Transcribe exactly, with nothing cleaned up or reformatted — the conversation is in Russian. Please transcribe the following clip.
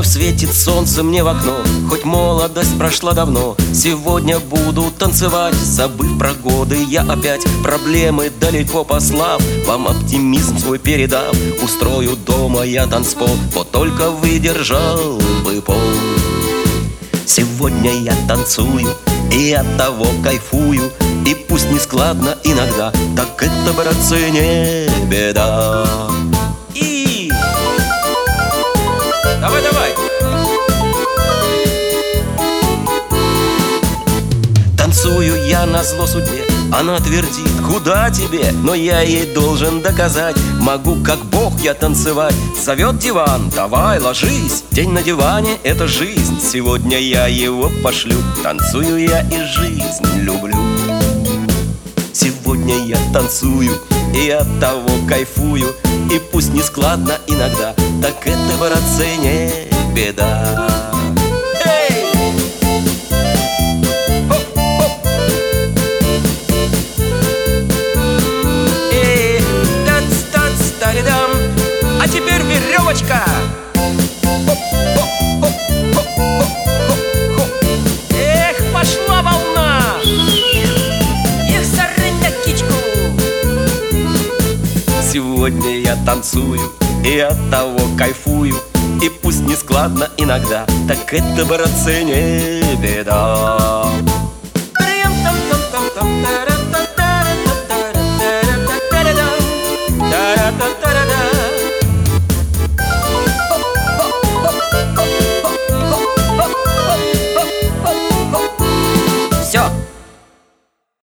Вновь светит солнце мне в окно, хоть молодость прошла давно. Сегодня буду танцевать, забыв про годы я опять. Проблемы далеко послав, вам оптимизм свой передав. Устрою дома я танцпол, вот только выдержал бы пол. Сегодня я танцую и от того кайфую. И пусть не складно иногда, так это, братцы, не беда. И давай, давай. Танцую я назло судьбе, она твердит: куда тебе? Но я ей должен доказать, могу как бог я танцевать. Зовет диван: давай, ложись. День на диване — это жизнь. Сегодня я его пошлю. Танцую я и жизнь люблю. Сегодня я танцую и от того кайфую. И пусть не складно иногда, так это, братцы, не беда. А теперь веревочка. Эх, пошла волна. Эх, зарынь на кичку. Сегодня я танцую и от того кайфую. И пусть не складно иногда, так это, братцы, не беда.